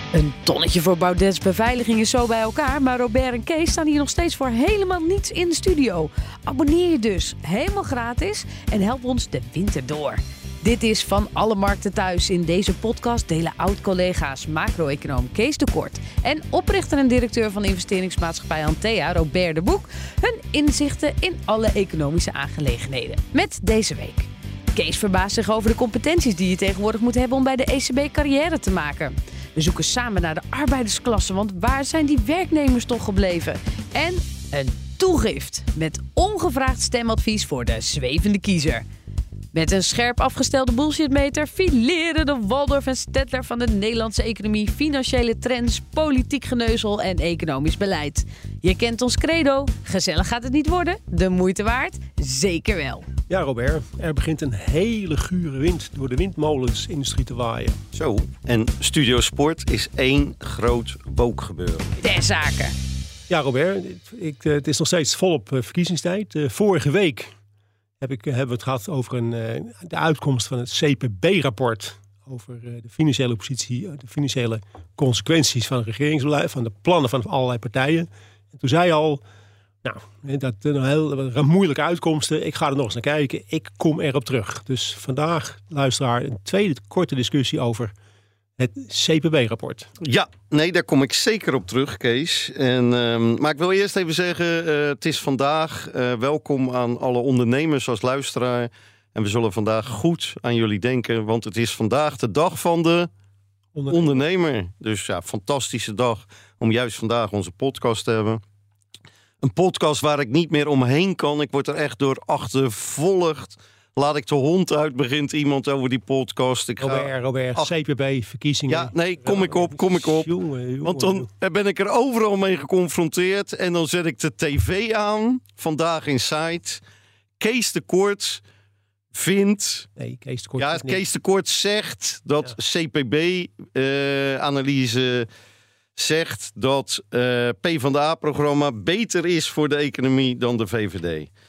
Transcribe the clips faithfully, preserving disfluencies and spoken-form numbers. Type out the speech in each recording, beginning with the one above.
Een tonnetje voor Baudet's beveiliging is zo bij elkaar, maar Robert en Kees staan hier nog steeds voor helemaal niets in de studio. Abonneer je dus, helemaal gratis, en help ons de winter door. Dit is Van Alle Markten Thuis. In deze podcast delen oud-collega's macro-econoom Kees de Kort en oprichter en directeur van investeringsmaatschappij Antea, Robert de Boek, hun inzichten in alle economische aangelegenheden. Met deze week: Kees verbaast zich over de competenties die je tegenwoordig moet hebben om bij de E C B carrière te maken. We zoeken samen naar de arbeidersklasse, want waar zijn die werknemers toch gebleven? En een toegift met ongevraagd stemadvies voor de zwevende kiezer. Met een scherp afgestelde bullshitmeter fileren de Waldorf en Stedtler van de Nederlandse economie, financiële trends, politiek geneuzel en economisch beleid. Je kent ons credo, gezellig gaat het niet worden, de moeite waard, zeker wel. Ja, Robert, er begint een hele gure wind door de windmolensindustrie te waaien. Zo, en Studio Sport is één groot wookgebeuren. Ter zake. Ja, Robert, ik, het is nog steeds volop verkiezingstijd. Uh, vorige week heb ik, hebben we het gehad over een, uh, de uitkomst van het C P B-rapport. Over uh, de financiële positie, uh, de financiële consequenties van het regeringsbeleid, van de plannen van allerlei partijen. En toen zei je al, nou, dat zijn heel moeilijke uitkomsten. Ik ga er nog eens naar kijken. Ik kom erop terug. Dus vandaag, luisteraar, een tweede korte discussie over het C P B-rapport. Ja, nee, daar kom ik zeker op terug, Kees. En, um, maar ik wil eerst even zeggen, uh, het is vandaag. Uh, welkom aan alle ondernemers als luisteraar. En we zullen vandaag goed aan jullie denken, want het is vandaag de dag van de ondernemer. ondernemer. Dus ja, fantastische dag om juist vandaag onze podcast te hebben. Een podcast waar ik niet meer omheen kan. Ik word er echt door achtervolgd. Laat ik de hond uit, begint iemand over die podcast. Ik Robert, ga... Robert, Ach... C P B-verkiezingen. Ja, nee, kom ik op, kom ik op. Jongen, jongen, Want dan ben ik er overal mee geconfronteerd. En dan zet ik de tv aan. Vandaag in Site. Kees de Kort vindt... Nee, Kees de Kort. Ja, Kees de Kort zegt dat ja. C P B-analyse... Uh, zegt dat uh, PvdA-programma beter is voor de economie dan de V V D.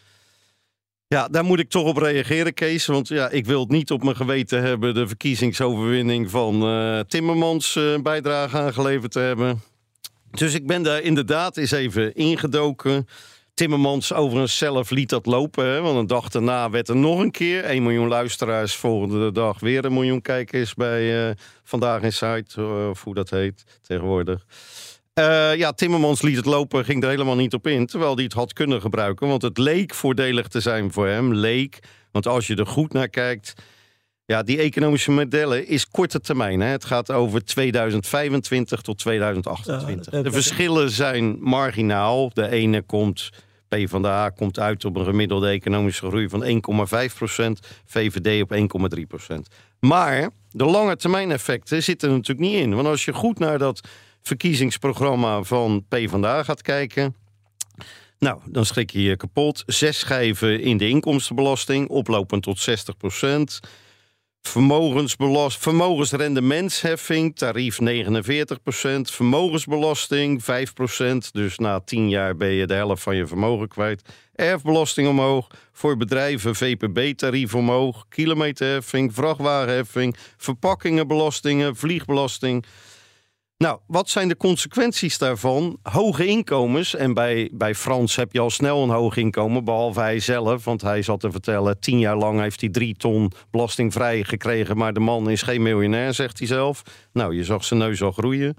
Ja, daar moet ik toch op reageren, Kees. Want ja, ik wil het niet op mijn geweten hebben de verkiezingsoverwinning van uh, Timmermans uh, bijdrage aangeleverd te hebben. Dus ik ben daar inderdaad eens even ingedoken. Timmermans overigens zelf liet dat lopen. Hè, want een dag daarna werd er nog een keer één miljoen luisteraars. Volgende dag weer een miljoen kijkers bij uh, Vandaag in Site. Uh, of hoe dat heet tegenwoordig. Uh, ja, Timmermans liet het lopen, ging er helemaal niet op in. Terwijl hij het had kunnen gebruiken. Want het leek voordelig te zijn voor hem. Leek. Want als je er goed naar kijkt. Ja, die economische modellen is korte termijn. Hè. Het gaat over tweeduizend vijfentwintig tot tweeduizend achtentwintig. Ja, de verschillen zijn marginaal. De ene komt... PvdA komt uit op een gemiddelde economische groei van één komma vijf procent. V V D op één komma drie procent. Maar de lange termijn effecten zitten er natuurlijk niet in. Want als je goed naar dat verkiezingsprogramma van PvdA gaat kijken... Nou, dan schrik je je kapot. Zes schijven in de inkomstenbelasting, oplopend tot zestig procent... Vermogensbelast, vermogensrendementsheffing, tarief negenenveertig procent. Vermogensbelasting, vijf procent. Dus na tien jaar ben je de helft van je vermogen kwijt. Erfbelasting omhoog. Voor bedrijven V P B-tarief omhoog. Kilometerheffing, vrachtwagenheffing. Verpakkingenbelastingen, vliegbelasting. Nou, wat zijn de consequenties daarvan? Hoge inkomens, en bij, bij Frans heb je al snel een hoog inkomen, behalve hij zelf, want hij zat te vertellen, tien jaar lang heeft hij drie ton belastingvrij gekregen, maar de man is geen miljonair, zegt hij zelf. Nou, je zag zijn neus al groeien.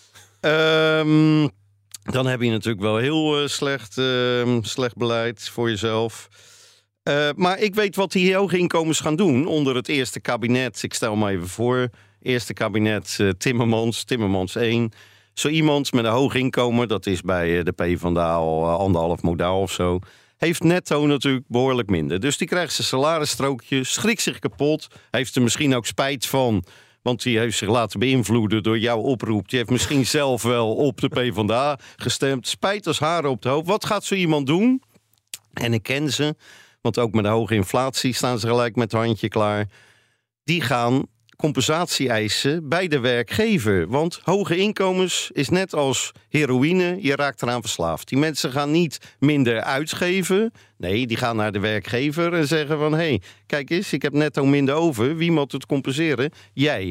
Um, dan heb je natuurlijk wel heel uh, slecht, uh, slecht beleid voor jezelf. Uh, maar ik weet wat die hoge inkomens gaan doen onder het eerste kabinet. Ik stel me even voor... Eerste kabinet uh, Timmermans, Timmermans één. Zo iemand met een hoog inkomen, dat is bij uh, de PvdA al uh, anderhalf modaal of zo, heeft netto natuurlijk behoorlijk minder. Dus die krijgt zijn salarisstrookje, schrikt zich kapot, heeft er misschien ook spijt van, want die heeft zich laten beïnvloeden door jouw oproep. Die heeft misschien zelf wel op de PvdA gestemd. Spijt als haren op de hoofd. Wat gaat zo iemand doen? En ik ken ze, want ook met de hoge inflatie staan ze gelijk met het handje klaar. Die gaan compensatie eisen bij de werkgever. Want hoge inkomens is net als heroïne, je raakt eraan verslaafd. Die mensen gaan niet minder uitgeven. Nee, die gaan naar de werkgever en zeggen van, hé, hey, kijk eens, ik heb netto minder over. Wie moet het compenseren? Jij.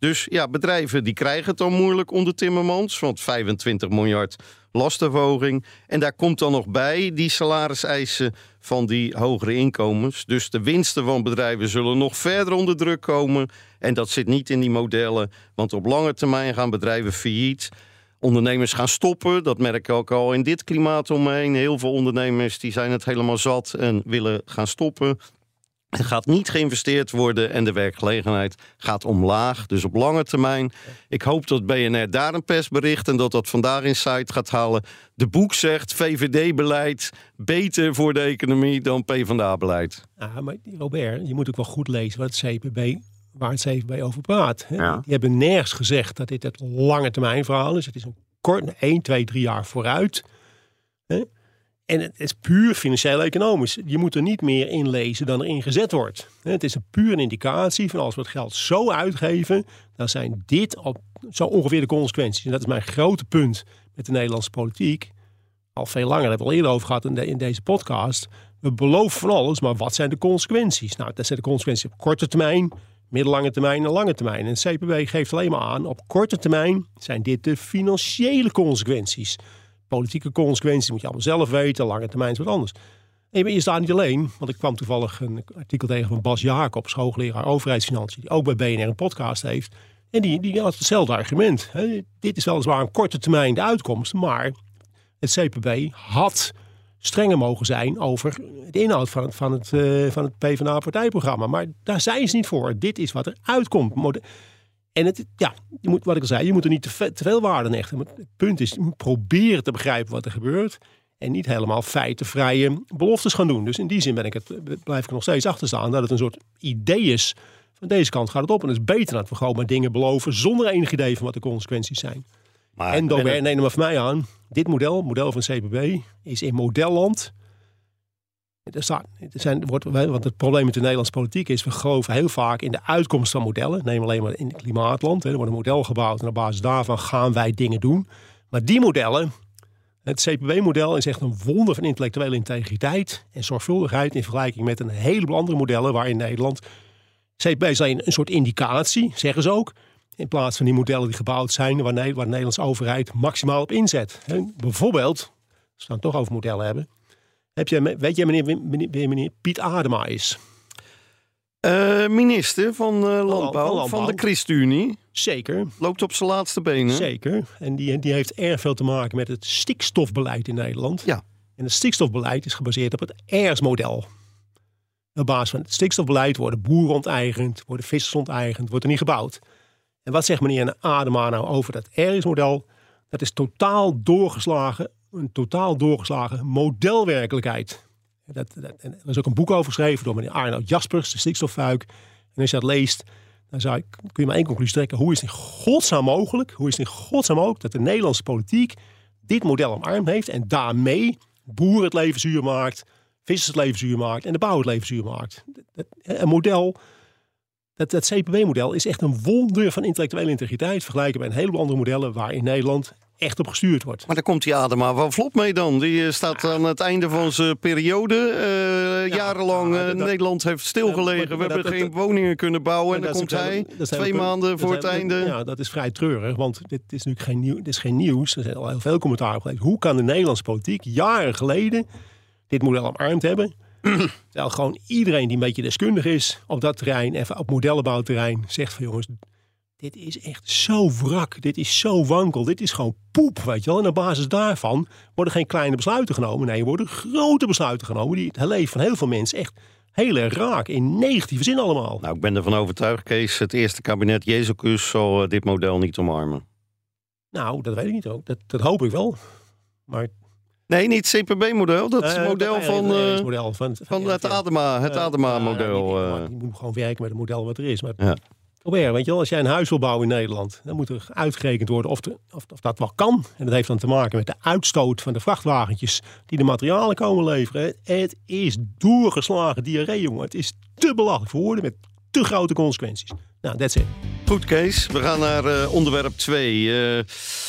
Dus ja, bedrijven die krijgen het dan moeilijk onder Timmermans. Want vijfentwintig miljard lastenverhoging. En daar komt dan nog bij die salariseisen van die hogere inkomens. Dus de winsten van bedrijven zullen nog verder onder druk komen. En dat zit niet in die modellen. Want op lange termijn gaan bedrijven failliet. Ondernemers gaan stoppen. Dat merk ik ook al in dit klimaat om me heen. Heel veel ondernemers die zijn het helemaal zat en willen gaan stoppen. Er gaat niet geïnvesteerd worden en de werkgelegenheid gaat omlaag. Dus op lange termijn. Ik hoop dat B N R daar een persbericht en dat dat vandaag in site gaat halen. De boek zegt V V D-beleid beter voor de economie dan PvdA-beleid. Ja, maar Robert, je moet ook wel goed lezen wat het C P B, waar het C P B over praat. Hè? Ja. Die hebben nergens gezegd dat dit het lange termijn verhaal is. Het is een kort, één, twee, drie jaar vooruit. Hè? En het is puur financieel-economisch. Je moet er niet meer in lezen dan er in gezet wordt. Het is een puur een indicatie van als we het geld zo uitgeven, dan zijn dit op zo ongeveer de consequenties. En dat is mijn grote punt met de Nederlandse politiek. Al veel langer, daar hebben we al eerder over gehad in, de, in deze podcast. We beloven van alles, maar wat zijn de consequenties? Nou, dat zijn de consequenties op korte termijn, middellange termijn en lange termijn. En het C P B geeft alleen maar aan, op korte termijn zijn dit de financiële consequenties. Politieke consequenties moet je allemaal zelf weten. Lange termijn is wat anders. En je staat niet alleen. Want ik kwam toevallig een artikel tegen van Bas Jacobs, hoogleraar overheidsfinanciën, die ook bij B N R een podcast heeft. En die, die had hetzelfde argument. He, dit is weliswaar een korte termijn de uitkomst. Maar het C P B had strenger mogen zijn over de inhoud van het, van het, uh, van het PvdA-partijprogramma. Maar daar zijn ze niet voor. Dit is wat er uitkomt. En het, ja, je moet, wat ik al zei, je moet er niet te, ve- te veel waarde aan hechten. Maar het punt is, je moet proberen te begrijpen wat er gebeurt. En niet helemaal feitenvrije beloftes gaan doen. Dus in die zin ben ik het, blijf ik er nog steeds achter staan dat het een soort idee is. Van deze kant gaat het op. En het is beter dat we gewoon maar dingen beloven zonder enig idee van wat de consequenties zijn. Maar, en dan neem maar van mij aan, dit model, het model van C P B, is in modelland. Er staat, er zijn, wordt, want het probleem met de Nederlandse politiek is, we geloven heel vaak in de uitkomst van modellen. Neem alleen maar in het klimaatland. Hè. Er wordt een model gebouwd en op basis daarvan gaan wij dingen doen. Maar die modellen, het C P B-model is echt een wonder van intellectuele integriteit en zorgvuldigheid in vergelijking met een heleboel andere modellen waar in Nederland C P B is alleen een soort indicatie, zeggen ze ook. In plaats van die modellen die gebouwd zijn waar, waar de Nederlandse overheid maximaal op inzet. Hè. Bijvoorbeeld, als we het toch over modellen hebben. Heb je, weet jij meneer, meneer, meneer Piet Adema is? Uh, minister van, uh, landbouw, van Landbouw van de ChristenUnie. Zeker. Loopt op zijn laatste benen. Zeker. En die, die heeft erg veel te maken met het stikstofbeleid in Nederland. Ja. En het stikstofbeleid is gebaseerd op het E R S-model. Op basis van het stikstofbeleid worden boeren onteigend, worden vissers onteigend, wordt er niet gebouwd. En wat zegt meneer Adema nou over dat E R S-model? Dat is totaal doorgeslagen, een totaal doorgeslagen modelwerkelijkheid. Dat, dat, en er is ook een boek over geschreven door meneer Arnoud Jaspers, de stikstoffuik. En als je dat leest, dan zou ik, kun je maar één conclusie trekken. Hoe is het in godsnaam mogelijk, hoe is het in godsnaam mogelijk dat de Nederlandse politiek dit model omarmd heeft en daarmee boeren het leven zuur maakt, vissers het leven zuur maakt en de bouw het leven zuur maakt. Een model, dat, dat C P B-model is echt een wonder van intellectuele integriteit vergelijken bij een heleboel andere modellen waar in Nederland echt op gestuurd wordt. Maar daar komt die Adema wel vlot mee dan. Die staat aan het einde van zijn periode. Uh, ja, jarenlang ja, dat, Nederland heeft stilgelegen. Uh, we hebben dat, geen dat, woningen kunnen bouwen. En dan komt hij twee maanden voor het einde. Ja, dat is vrij treurig. Want dit is natuurlijk geen, nieuw, dit is geen nieuws. Er zijn al heel veel commentaar op geweest. Hoe kan de Nederlandse politiek jaren geleden dit model omarmd hebben? Terwijl gewoon iedereen die een beetje deskundig is op dat terrein, even op modellenbouwterrein, zegt van jongens, dit is echt zo wrak, dit is zo wankel, dit is gewoon poep, weet je wel. En op basis daarvan worden geen kleine besluiten genomen. Nee, er worden grote besluiten genomen die het leven van heel veel mensen echt heel erg raak, in negatieve zin allemaal. Nou, ik ben ervan overtuigd, Kees, het eerste kabinet Jezus zal dit model niet omarmen. Nou, dat weet ik niet ook. Dat, dat hoop ik wel. Maar nee, niet het C P B-model. Dat is het uh, model dat van, uh, model van, van, van ja, het Adema, het uh, Adema-model. Uh, je moet gewoon werken met het model wat er is. Maar ja. Probeer, weet je wel, als jij een huis wil bouwen in Nederland, dan moet er uitgerekend worden of, de, of, of dat wel kan. En dat heeft dan te maken met de uitstoot van de vrachtwagentjes die de materialen komen leveren. Het is doorgeslagen diarree, jongen. Het is te belachelijk voor woorden met te grote consequenties. Nou, that's it. Goed, Kees. We gaan naar uh, onderwerp twee. Uh,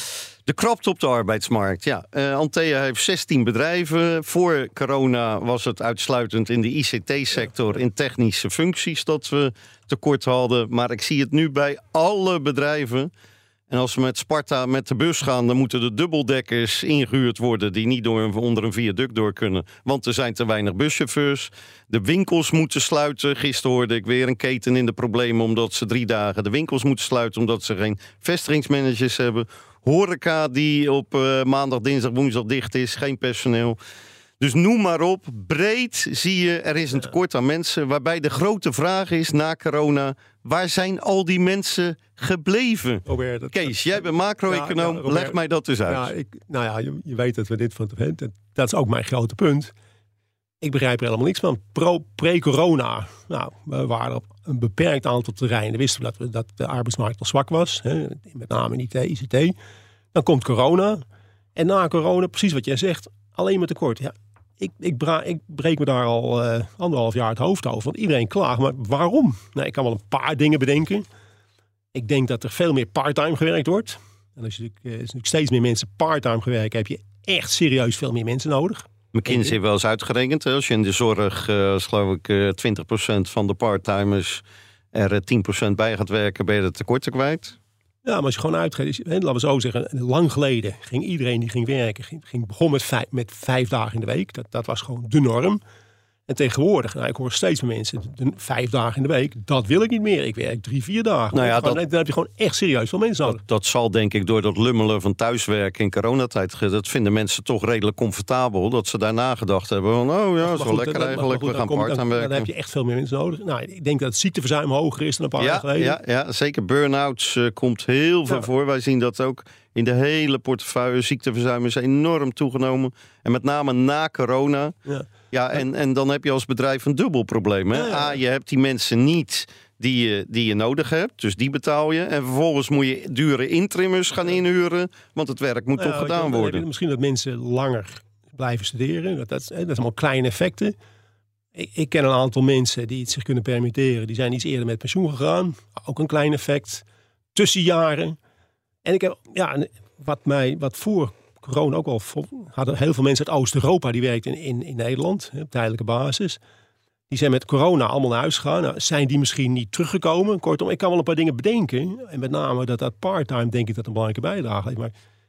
De krapte op de arbeidsmarkt. Ja, uh, Antea heeft zestien bedrijven. Voor corona was het uitsluitend in de I C T-sector, in technische functies dat we tekort hadden. Maar ik zie het nu bij alle bedrijven. En als we met Sparta met de bus gaan, dan moeten de dubbeldekkers ingehuurd worden die niet door een, onder een viaduct door kunnen. Want er zijn te weinig buschauffeurs. De winkels moeten sluiten. Gisteren hoorde ik weer een keten in de problemen omdat ze drie dagen de winkels moeten sluiten omdat ze geen vestigingsmanagers hebben. Horeca die op uh, maandag, dinsdag, woensdag dicht is. Geen personeel. Dus noem maar op. Breed zie je, er is een tekort aan mensen. Waarbij de grote vraag is na corona, waar zijn al die mensen gebleven? Robert, dat, Kees, jij bent macro-econoom. Ja, ja, leg mij dat eens uit. Ja, ik, nou ja, je, je weet dat we dit van te vinden. Dat is ook mijn grote punt. Ik begrijp er helemaal niks van. Pro, pre-corona, nou, we waren op een beperkt aantal terreinen. Wisten we dat, we dat de arbeidsmarkt al zwak was. Hè, met name in I T, I C T. Dan komt corona. En na corona, precies wat jij zegt, alleen maar tekort. Ja, ik, ik, bra, ik breek me daar al uh, anderhalf jaar het hoofd over. Want iedereen klaagt. Maar waarom? Nou, ik kan wel een paar dingen bedenken. Ik denk dat er veel meer parttime gewerkt wordt. En als je uh, natuurlijk steeds meer mensen parttime gewerkt, heb je echt serieus veel meer mensen nodig. McKinsey heeft wel eens uitgerekend. Als je in de zorg, uh, geloof ik, uh, twintig procent van de parttimers er uh, tien procent bij gaat werken, ben je de tekorten kwijt. Ja, maar als je gewoon uitgaat, laten we zo zeggen, lang geleden ging iedereen die ging werken, ging, ging begon met vijf, met vijf dagen in de week. Dat, dat was gewoon de norm. En tegenwoordig, nou, ik hoor steeds meer mensen, de, vijf dagen in de week, dat wil ik niet meer. Ik werk drie, vier dagen. Nou ja, gewoon, dat, dan heb je gewoon echt serieus veel mensen nodig. Dat, dat zal denk ik door dat lummelen van thuiswerken in coronatijd, dat vinden mensen toch redelijk comfortabel. Dat ze daarna gedacht hebben van, oh ja, dat is wel lekker dat, eigenlijk, goed, we gaan part-time werken. Dan heb je echt veel meer mensen nodig. Nou, ik denk dat het ziekteverzuim hoger is dan een paar ja, jaar geleden. Ja, ja, zeker. Burn-outs uh, komt heel veel ja. voor. Wij zien dat ook in de hele portefeuille. Ziekteverzuim is enorm toegenomen. En met name na corona. Ja. Ja, en, en dan heb je als bedrijf een dubbel probleem. Hè? Ja, ja. A, je hebt die mensen niet die je, die je nodig hebt. Dus die betaal je. En vervolgens moet je dure intrimmers gaan inhuren. Want het werk moet ja, toch gedaan worden. Dan heb je misschien dat mensen langer blijven studeren. Dat, dat, dat is allemaal kleine effecten. Ik, ik ken een aantal mensen die het zich kunnen permitteren. Die zijn iets eerder met pensioen gegaan. Ook een klein effect. Tussenjaren. En ik heb, ja, wat mij, wat voor corona ook al hadden heel veel mensen uit Oost-Europa die werkten in, in, in Nederland op tijdelijke basis. Die zijn met corona allemaal naar huis gegaan. Nou, zijn die misschien niet teruggekomen? Kortom, ik kan wel een paar dingen bedenken. En met name dat dat part-time denk ik dat een belangrijke bijdrage heeft. Maar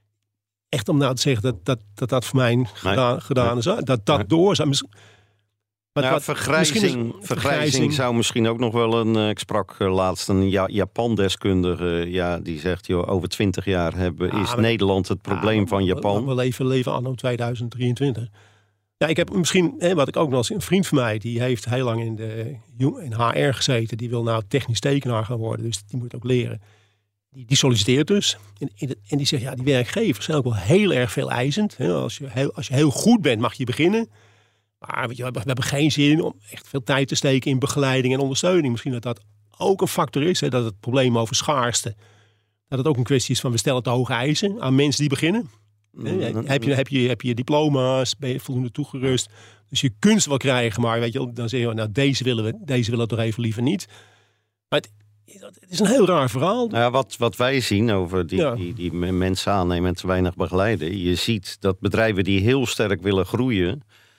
echt om nou te zeggen dat dat, dat, dat voor mij gedaan, nee, gedaan is. Dat dat nee. door zou misschien. Maar nou, wat, vergrijzing, vergrijzing, vergrijzing zou misschien ook nog wel een... Uh, ik sprak uh, laatst een ja, Japan-deskundige. Ja, die zegt, joh, over twintig jaar hebben, ja, is maar, Nederland het probleem ja, van Japan. We leven, leven anno tweeduizend drieëntwintig. Ja, ik heb misschien, hè, wat ik ook nog als een vriend van mij... die heeft heel lang in, de, in H R gezeten. Die wil nou technisch tekenaar gaan worden. Dus die moet ook leren. Die, die solliciteert dus. En, en die zegt, ja, die werkgevers zijn ook wel heel erg veel eisend. Hè. Als, je heel, als je heel goed bent, mag je beginnen... Maar weet je, we hebben geen zin om echt veel tijd te steken in begeleiding en ondersteuning. Misschien dat dat ook een factor is. Hè, dat het probleem over schaarste. Dat het ook een kwestie is van we stellen te hoge eisen aan mensen die beginnen. Mm-hmm. Hè, heb, je, heb, je, heb je diploma's, ben je voldoende toegerust. Dus je kunt ze wel krijgen. Maar weet je, dan zeg je, nou deze willen we, deze willen we toch even liever niet. Maar het, het is een heel raar verhaal. Nou ja, wat, wat wij zien over die, ja. die, die mensen aannemen en te weinig begeleiden. Je ziet dat bedrijven die heel sterk willen groeien...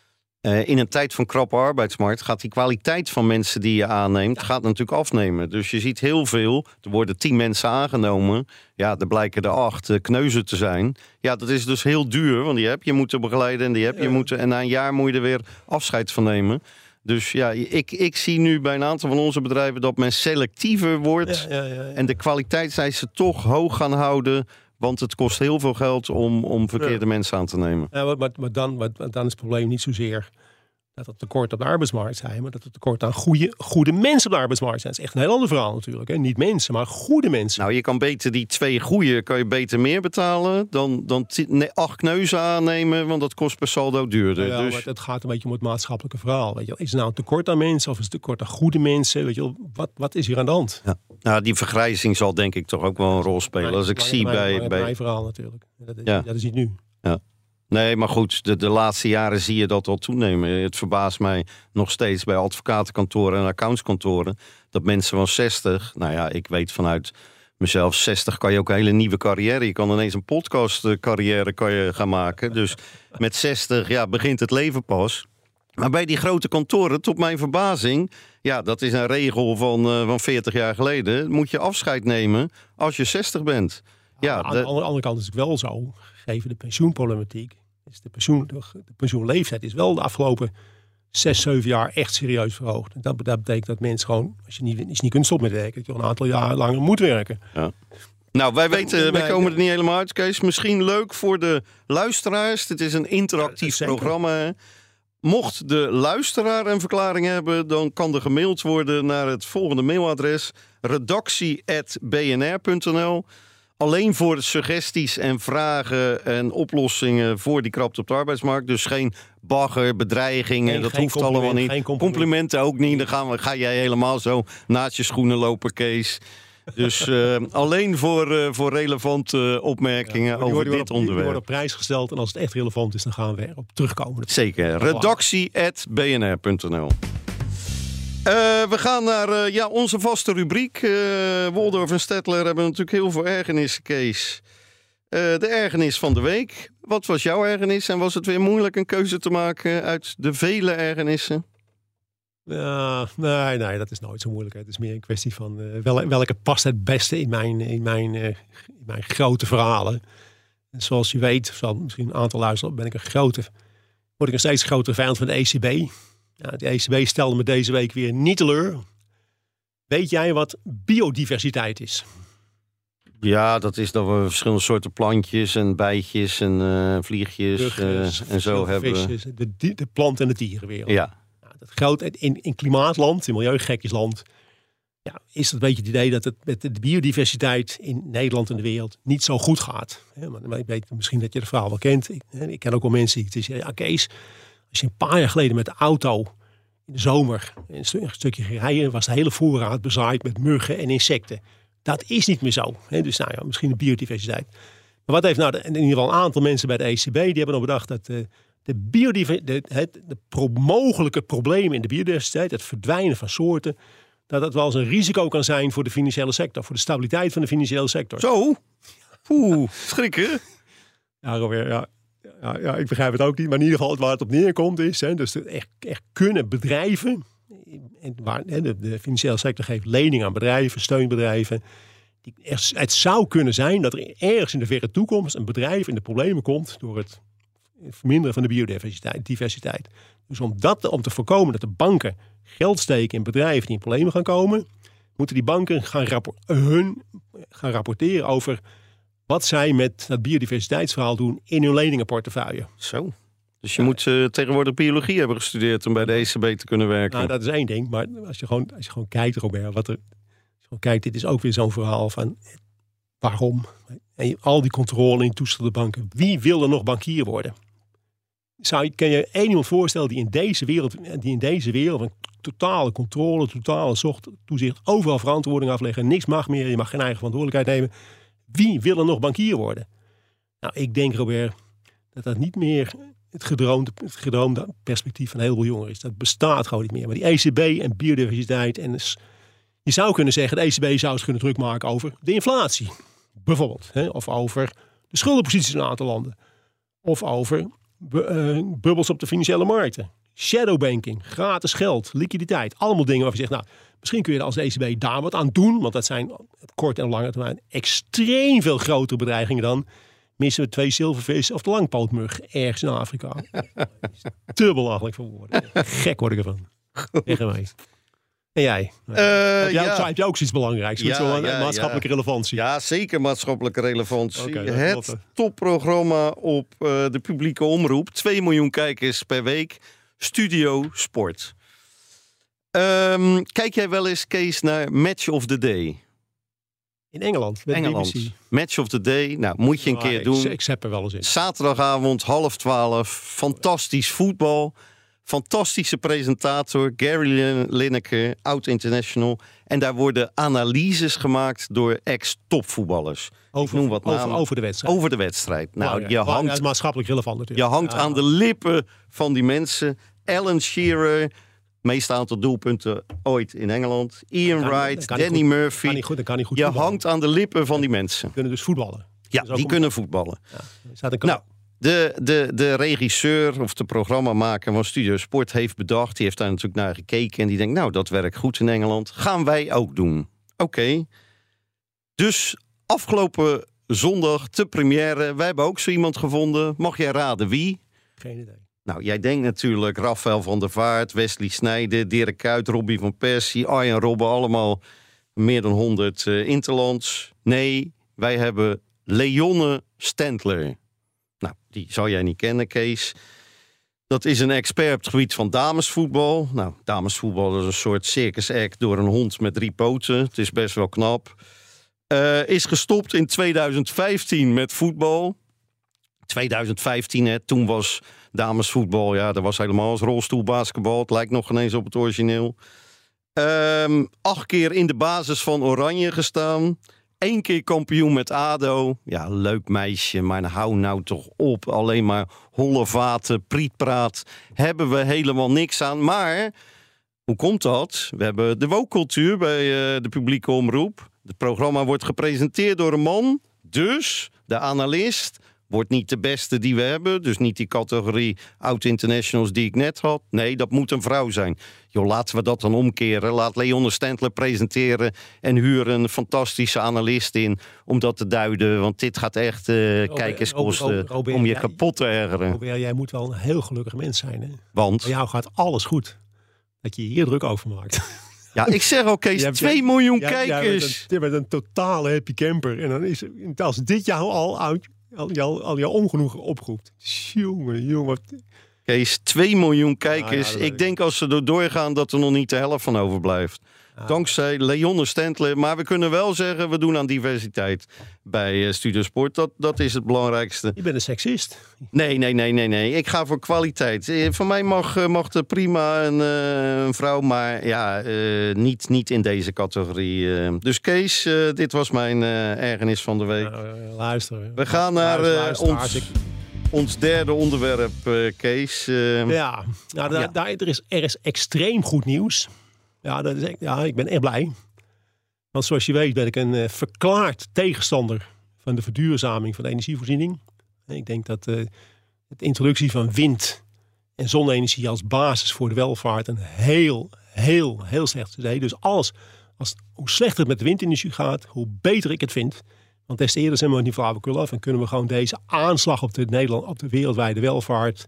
Uh, in een tijd van krappe arbeidsmarkt gaat die kwaliteit van mensen die je aanneemt, gaat natuurlijk afnemen. Dus je ziet heel veel, er worden tien mensen aangenomen. Ja, er blijken er acht uh, kneuzen te zijn. Ja, dat is dus heel duur, want die heb je moeten begeleiden en die heb je ja. moeten. En na een jaar moet je er weer afscheid van nemen. Dus ja, ik, ik zie nu bij een aantal van onze bedrijven dat men selectiever wordt. Ja, ja, ja, ja. En de kwaliteitseisen toch hoog gaan houden. Want het kost heel veel geld om, om verkeerde ja. mensen aan te nemen. Ja, maar, maar, dan, maar dan is het probleem niet zozeer dat het tekort op de arbeidsmarkt zijn, maar dat het tekort aan goede, goede mensen op de arbeidsmarkt zijn. Dat is echt een heel ander verhaal natuurlijk. Hè? Niet mensen, maar goede mensen. Nou, je kan beter die twee goede, kan je beter meer betalen dan, dan t- nee, acht kneuzen aannemen, want dat kost per saldo duurder. Ja, dus... maar het gaat een beetje om het maatschappelijke verhaal. Weet je, is er nou een tekort aan mensen of is het tekort aan goede mensen? Weet je, wat, wat is hier aan de hand? Ja. Nou, die vergrijzing zal denk ik toch ook wel een rol spelen. Maar, Als ik maar, zie maar, bij... Maar, bij... mijn verhaal natuurlijk. Dat, ja. dat is niet nu. Ja. Nee, maar goed, de, de laatste jaren zie je dat al toenemen. Het verbaast mij nog steeds bij advocatenkantoren en accountskantoren... dat mensen van zestig, nou ja, ik weet vanuit mezelf, zestig kan je ook een hele nieuwe carrière. Je kan ineens een podcast carrière kan je gaan maken. Dus met zestig ja, begint het leven pas. Maar bij die grote kantoren, tot mijn verbazing, ja, dat is een regel van, uh, van veertig jaar geleden, moet je afscheid nemen als je zestig bent. Ja, aan de, de andere kant is het wel zo, gegeven de pensioenproblematiek. Is de, pensioen, de pensioenleeftijd is wel de afgelopen zes, zeven jaar echt serieus verhoogd. Dat, dat betekent dat mensen gewoon, als je niet, als je niet kunt stoppen met werken, dat je een aantal jaar langer moet werken. Ja. Nou, wij weten, wij komen er niet helemaal uit, Kees. Misschien leuk voor de luisteraars. Het is een interactief ja, programma. Mocht de luisteraar een verklaring hebben, dan kan er gemaild worden naar het volgende mailadres: redactie at b n r punt n l. Alleen voor suggesties en vragen en oplossingen voor die krapte op de arbeidsmarkt. Dus geen bagger, bedreigingen, nee, dat hoeft allemaal niet. Compliment. Complimenten ook niet. Dan gaan we, ga jij helemaal zo naast je schoenen lopen, Kees. Dus uh, alleen voor, uh, voor relevante opmerkingen ja, over dit op, onderwerp. Die worden op prijs gesteld en als het echt relevant is, dan gaan we erop terugkomen. Zeker. redactie at b n r punt n l. Uh, we gaan naar uh, ja, onze vaste rubriek. Uh, Woldorf en Stettler hebben natuurlijk heel veel ergernissen, Kees. Uh, de ergernis van de week. Wat was jouw ergernis? En was het weer moeilijk een keuze te maken uit de vele ergernissen? Ja, nee, nee, dat is nooit zo moeilijk. Het is meer een kwestie van uh, wel, welke past het beste in mijn, in mijn, uh, in mijn grote verhalen. En zoals je weet, zal misschien een aantal luisteren, ben ik een grote, word ik een steeds grotere vijand van de E C B. Ja, de E C B stelde me deze week weer niet teleur. Weet jij wat biodiversiteit is? Ja, dat is dat we verschillende soorten plantjes en bijtjes en uh, vliegjes Burgers, uh, en zo hebben. Visjes, de, de plant- en de dierenwereld. Ja. Nou, dat groot, in, in klimaatland, in milieugekjesland, ja, is het een beetje het idee dat het met de biodiversiteit in Nederland en de wereld niet zo goed gaat. Ja, maar ik weet misschien dat je het verhaal wel kent. Ik, ik ken ook wel mensen die zeggen, ja Kees, als je een paar jaar geleden met de auto in de zomer een stukje ging rijden, was de hele voorraad bezaaid met muggen en insecten. Dat is niet meer zo. Hè? Dus nou ja, misschien de biodiversiteit. Maar wat heeft nou de, in ieder geval een aantal mensen bij de E C B, die hebben nog bedacht dat uh, de, biodiversiteit, de, het, de pro- mogelijke problemen in de biodiversiteit, het verdwijnen van soorten, dat dat wel eens een risico kan zijn voor de financiële sector, voor de stabiliteit van de financiële sector. Zo? Oeh, schrikken. Ja, Robert, ja. Ja, ja, ik begrijp het ook niet, maar in ieder geval waar het op neerkomt is, hè, dus echt, echt kunnen bedrijven, en waar, hè, de, de financiële sector geeft lening aan bedrijven, steunbedrijven. Die, er, het zou kunnen zijn dat er ergens in de verre toekomst een bedrijf in de problemen komt door het verminderen van de biodiversiteit. Diversiteit. Dus om, dat, om te voorkomen dat de banken geld steken in bedrijven die in problemen gaan komen, moeten die banken gaan, rappor- hun, gaan rapporteren over wat zij met dat biodiversiteitsverhaal doen in hun leningenportefeuille. Zo. Dus je ja. moet uh, tegenwoordig biologie hebben gestudeerd om bij de E C B te kunnen werken. Nou, dat is één ding. Maar als je gewoon, als je gewoon kijkt, Robert, wat er, als je gewoon kijkt, dit is ook weer zo'n verhaal van waarom? En al die controle in toestelde banken. Wie wil er nog bankier worden? Zou, kan je één iemand voorstellen die in deze wereld, die in deze wereld van totale controle, totale zocht, toezicht, overal verantwoording afleggen, niks mag meer, je mag geen eigen verantwoordelijkheid nemen. Wie wil er nog bankier worden? Nou, ik denk, Robert, dat dat niet meer het gedroomde, het gedroomde perspectief van een heleboel jongeren is. Dat bestaat gewoon niet meer. Maar die E C B en biodiversiteit. En dus, je zou kunnen zeggen, de E C B zou eens kunnen druk maken over de inflatie. Bijvoorbeeld. Hè? Of over de schuldenposities in een aantal landen. Of over bu- uh, bubbels op de financiële markten. Shadowbanking, gratis geld, liquiditeit. Allemaal dingen waarvan je zegt, nou, misschien kun je als de E C B daar wat aan doen. Want dat zijn op korte en lange termijn extreem veel grotere bedreigingen dan missen we twee zilvervissen of de langpootmug ergens in Afrika. Te belachelijk voor woorden. Gek word ik ervan. Echt mee. En jij? Uh, heb, jij ja. heb jij ook zoiets belangrijks? Met ja, zo'n ja, maatschappelijke ja. relevantie? Ja, zeker maatschappelijke relevantie. Okay, het topprogramma op uh, de publieke omroep. twee miljoen kijkers per week. Studio Sport. Um, kijk jij wel eens, Kees, naar Match of the Day? In Engeland, met Engeland. B B C. Match of the Day. Nou, moet je een oh, keer ik, doen. Ik zet er wel eens in. Zaterdagavond, half twaalf. Fantastisch voetbal. Fantastische presentator. Gary Lineker, oud-international. En daar worden analyses gemaakt door ex-topvoetballers. Over, noem wat over, over de wedstrijd. Over de wedstrijd. Nou, oh, ja. je oh, hangt, ja, maatschappelijk relevant natuurlijk. Je hangt ja. aan de lippen van die mensen. Alan Shearer, Meeste aantal doelpunten ooit in Engeland. Ian kan, Wright, Danny goed, Murphy. Kan niet goed, kan niet goed je voetballen. hangt aan de lippen van die mensen. Die kunnen dus voetballen. Ja, dus die kunnen voetballen. Ja, staat een nou, de, de, de regisseur of de programmamaker van Studio Sport heeft bedacht. Die heeft daar natuurlijk naar gekeken. En die denkt, nou, dat werkt goed in Engeland. Gaan wij ook doen. Oké. Okay. Dus afgelopen zondag te première. Wij hebben ook zo iemand gevonden. Mag jij raden wie? Geen idee. Nou, jij denkt natuurlijk Rafael van der Vaart, Wesley Sneijder, Dirk Kuyt, Robbie van Persie, Arjen Robben, allemaal meer dan honderd uh, interlands. Nee, wij hebben Leonne Stendler. Nou, die zou jij niet kennen, Kees. Dat is een expert op het gebied van damesvoetbal. Nou, damesvoetbal is een soort circus act door een hond met drie poten. Het is best wel knap. Uh, is gestopt in tweeduizend vijftien met voetbal. tweeduizend vijftien, hè, toen was damesvoetbal, ja, dat was helemaal als rolstoelbasketbal. Het lijkt nog ineens op het origineel. Um, acht keer in de basis van Oranje gestaan. Eén keer kampioen met A D O. Ja, leuk meisje, maar hou nou toch op. Alleen maar holle vaten, prietpraat. Hebben we helemaal niks aan. Maar, hoe komt dat? We hebben de woke-cultuur bij uh, de publieke omroep. Het programma wordt gepresenteerd door een man. Dus, de analist wordt niet de beste die we hebben. Dus niet die categorie oud-internationals die ik net had. Nee, dat moet een vrouw zijn. Joh, laten we dat dan omkeren. Laat Leonne Stendler presenteren en huur een fantastische analist in om dat te duiden. Want dit gaat echt uh, kijkers kosten Robert, om je jij, kapot te ergeren. Robert, jij moet wel een heel gelukkig mens zijn. Hè? Want? Bij jou gaat alles goed. Dat je hier druk over maakt. Ja, ik zeg ook, Kees, twee miljoen jij, kijkers. Je bent een, een totale happy camper. En dan is als dit jou al uit... Al jouw, al jouw ongenoegen oproept. Jongen, jongen. Kees, twee miljoen kijkers. Ah, ja, ik denk als ze er doorgaan dat er nog niet de helft van overblijft. Ah. Dankzij Leonne Stendler. Maar we kunnen wel zeggen, we doen aan diversiteit bij uh, Studio Sport. Dat, dat is het belangrijkste. Je bent een seksist. Nee, nee, nee, nee, nee. Ik ga voor kwaliteit. Uh, voor mij mag, uh, mag er prima een, uh, een vrouw, maar ja, uh, niet, niet in deze categorie. Uh. Dus Kees, uh, dit was mijn uh, ergernis van de week. Nou, uh, luister. We gaan naar uh, luister, ons... Ik... Ons derde onderwerp, uh, Kees. Uh, ja, nou, da, ja. Daar, er, is, er is extreem goed nieuws. Ja, dat is, ja, ik ben echt blij. Want zoals je weet ben ik een uh, verklaard tegenstander van de verduurzaming van de energievoorziening. Ik denk dat uh, de introductie van wind- en zonne-energie als basis voor de welvaart een heel, heel, heel slecht idee. Dus alles, als, hoe slechter het met de windindustrie gaat, hoe beter ik het vind. Want des te eerder zijn we niet flauwekul af en kunnen we gewoon deze aanslag op de, Nederland, op de wereldwijde welvaart,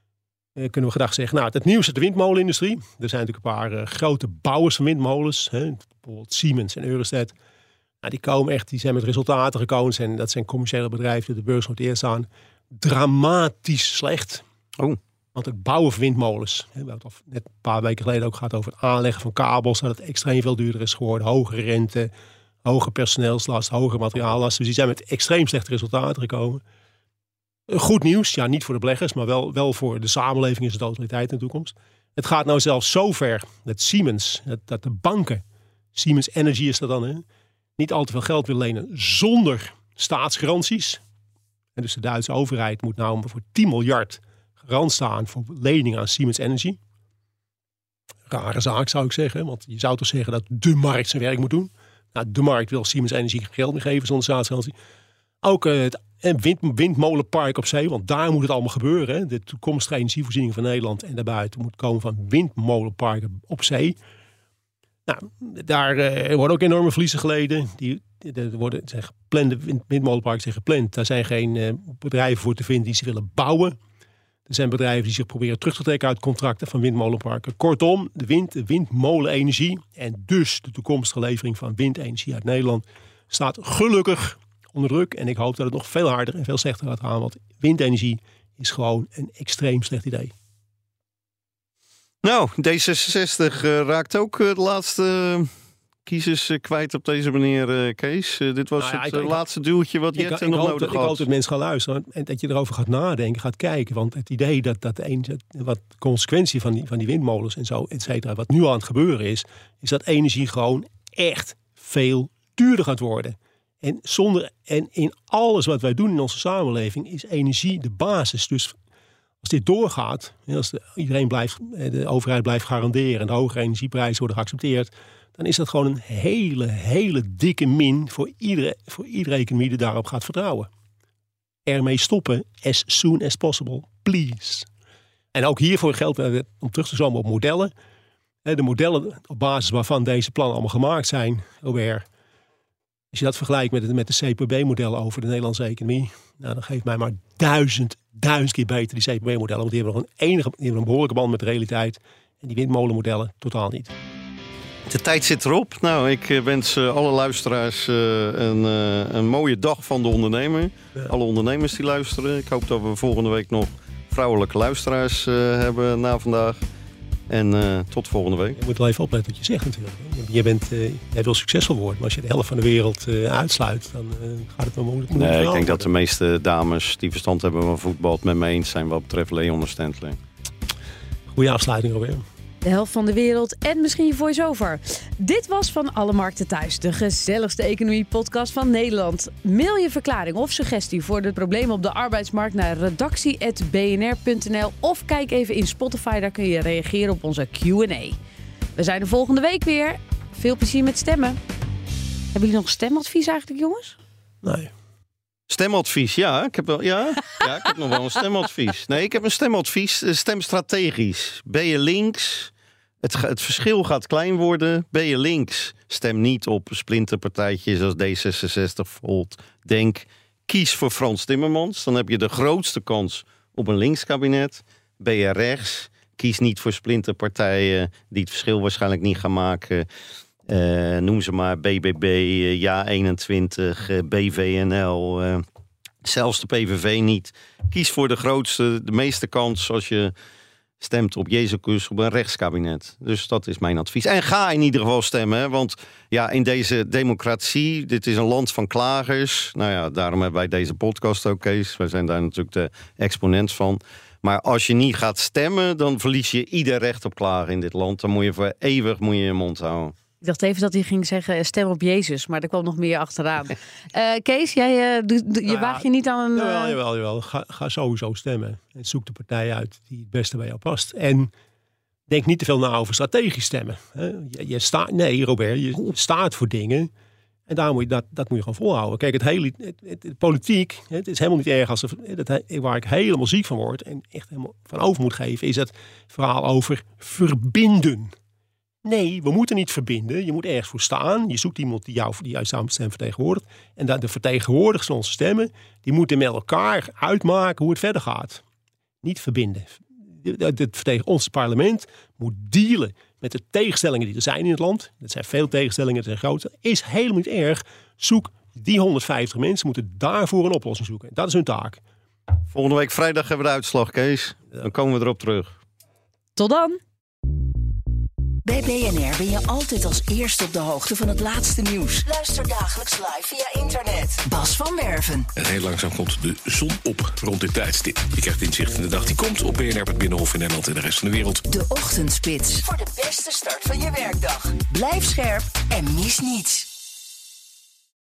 eh, kunnen we gedacht zeggen, nou, het nieuws uit de windmolenindustrie. Er zijn natuurlijk een paar uh, grote bouwers van windmolens, hè, bijvoorbeeld Siemens en Ørsted. Nou, die komen echt, die zijn met resultaten gekomen. Zijn, dat zijn commerciële bedrijven die de beurs genoteerd staan. Dramatisch slecht. Oh. Want het bouwen van windmolens, hè, we hebben het al net een paar weken geleden ook gehad over het aanleggen van kabels, dat het extreem veel duurder is geworden, hogere rente, hoge personeelslast, hoge materiaallast. Dus die zijn met extreem slechte resultaten gekomen. Goed nieuws, ja, niet voor de beleggers, maar wel, wel voor de samenleving in zijn totaliteit in de toekomst. Het gaat nou zelfs zover dat Siemens, dat, dat de banken, Siemens Energy is dat dan, hè, niet al te veel geld willen lenen zonder staatsgaranties. En dus de Duitse overheid moet nou voor tien miljard garant staan voor leningen aan Siemens Energy. Rare zaak zou ik zeggen, want je zou toch zeggen dat de markt zijn werk moet doen. Nou, de markt wil Siemens Energy geld meer geven zonder staatsgarantie. Ook uh, het wind, windmolenpark op zee, want daar moet het allemaal gebeuren. Hè. De toekomstige energievoorziening van Nederland en daarbuiten moet komen van windmolenparken op zee. Nou, daar uh, worden ook enorme verliezen geleden. Die, er worden zijn geplande wind, windmolenparken zijn gepland. Daar zijn geen uh, bedrijven voor te vinden die ze willen bouwen. Er zijn bedrijven die zich proberen terug te trekken uit contracten van windmolenparken. Kortom, de wind, de windmolenenergie en dus de toekomstige levering van windenergie uit Nederland staat gelukkig onder druk. En ik hoop dat het nog veel harder en veel slechter gaat gaan. Want windenergie is gewoon een extreem slecht idee. Nou, D zesenzestig uh, raakt ook uh, de laatste uh, kiezers uh, kwijt op deze manier, uh, Kees. Uh, dit was nou ja, het uh, ik, laatste duwtje wat Jette nog nodig had. Ik hoop dat mensen gaan luisteren en dat je erover gaat nadenken, gaat kijken. Want het idee dat, dat de een, wat consequentie van die, van die windmolens en zo, et cetera, wat nu aan het gebeuren is, is dat energie gewoon echt veel duurder gaat worden. En, zonder, en in alles wat wij doen in onze samenleving is energie de basis. Dus Als dit doorgaat, als de, iedereen blijft, de overheid blijft garanderen en de hogere energieprijzen worden geaccepteerd, dan is dat gewoon een hele, hele dikke min voor iedere, voor iedere economie die daarop gaat vertrouwen. Ermee stoppen as soon as possible, please. En ook hiervoor geldt, om terug te komen op modellen. De modellen op basis waarvan deze plannen allemaal gemaakt zijn, Robert. Als je dat vergelijkt met, met de C P B-modellen over de Nederlandse economie, nou, dan geeft mij maar duizend, duizend keer beter die C P B-modellen. Want die hebben nog een, enige, die hebben een behoorlijke band met de realiteit. En die windmolenmodellen totaal niet. De tijd zit erop. Nou, ik wens alle luisteraars een, een mooie dag van de ondernemer. Ja. Alle ondernemers die luisteren. Ik hoop dat we volgende week nog vrouwelijke luisteraars hebben na vandaag. En uh, tot volgende week. Je moet wel even opletten wat je zegt natuurlijk. Je, bent, uh, jij wil succesvol worden, maar als je de helft van de wereld uh, uitsluit, dan uh, gaat het wel moeilijk. Nee, ik denk worden. dat de meeste dames die verstand hebben van voetbal het met me eens zijn wat betreft Leon Stentler. Goeie afsluiting alweer. De helft van de wereld en misschien je voice-over. Dit was Van Alle Markten Thuis, de gezelligste economie-podcast van Nederland. Mail je verklaring of suggestie voor de problemen op de arbeidsmarkt naar redactie punt b n r punt n l of kijk even in Spotify, daar kun je reageren op onze Q en A. We zijn er volgende week weer. Veel plezier met stemmen. Hebben jullie nog stemadvies eigenlijk, jongens? Nee. Stemadvies, ja. Ik heb, wel, ja. ja, ik heb nog wel een stemadvies. Nee, ik heb een stemadvies. Stem strategisch. Ben je links? Het, het verschil gaat klein worden. Ben je links? Stem niet op splinterpartijtjes als D zesenzestig, Volt, Denk. Kies voor Frans Timmermans. Dan heb je de grootste kans op een linkskabinet. Ben je rechts? Kies niet voor splinterpartijen die het verschil waarschijnlijk niet gaan maken. Uh, noem ze maar B B B, uh, Ja eenentwintig, uh, B V N L, uh, zelfs de P V V niet. Kies voor de grootste, de meeste kans als je stemt op Jezus op een rechtskabinet. Dus dat is mijn advies. En ga in ieder geval stemmen, hè, want ja, in deze democratie, dit is een land van klagers. Nou ja, daarom hebben wij deze podcast ook, Kees. Wij zijn daar natuurlijk de exponent van. Maar als je niet gaat stemmen, dan verlies je ieder recht op klagen in dit land. Dan moet je voor eeuwig moet je je mond houden. Ik dacht even dat hij ging zeggen stem op Jezus, maar er kwam nog meer achteraan. Uh, Kees, jij, uh, do, do, je nou, waagt je niet aan een... Uh... Jawel, jawel, jawel. Ga, ga sowieso stemmen. En zoek de partij uit die het beste bij jou past. En denk niet te veel na over strategisch stemmen. Je, je staat, nee, Robert, je staat voor dingen. En daar moet je, dat, dat moet je gewoon volhouden. Kijk, het hele het, het, het, politiek, het is helemaal niet erg als het, het, waar ik helemaal ziek van word en echt helemaal van over moet geven, is het verhaal over verbinden. Nee, we moeten niet verbinden. Je moet ergens voor staan. Je zoekt iemand die jou die jouw stem vertegenwoordigt. En dat de vertegenwoordigers van onze stemmen, die moeten met elkaar uitmaken hoe het verder gaat. Niet verbinden. Het vertegen, ons parlement moet dealen met de tegenstellingen die er zijn in het land. Dat zijn veel tegenstellingen, dat zijn grote. Is helemaal niet erg. Zoek die honderdvijftig mensen, moeten daarvoor een oplossing zoeken. Dat is hun taak. Volgende week vrijdag hebben we de uitslag, Kees. Dan komen we erop terug. Tot dan. Bij B N R ben je altijd als eerste op de hoogte van het laatste nieuws. Luister dagelijks live via internet. Bas van Werven. En heel langzaam komt de zon op rond dit tijdstip. Je krijgt inzicht in de dag die komt op B N R, het Binnenhof in Nederland en de rest van de wereld. De Ochtendspits. Voor de beste start van je werkdag. Blijf scherp en mis niets.